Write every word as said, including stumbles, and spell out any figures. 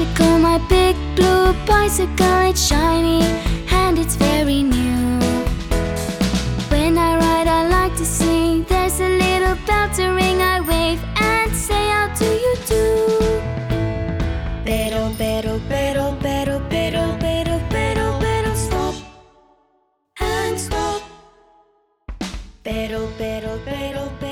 bicycle, my big blue bicycle. It's shiny and it's very new. When I ride I like to sing. There's a little bell to ring. I wave and say, how do you do? Pero, pero, pero, pero, pero, pero, pero, pero, stop and stop. Pero, pero, pero, pero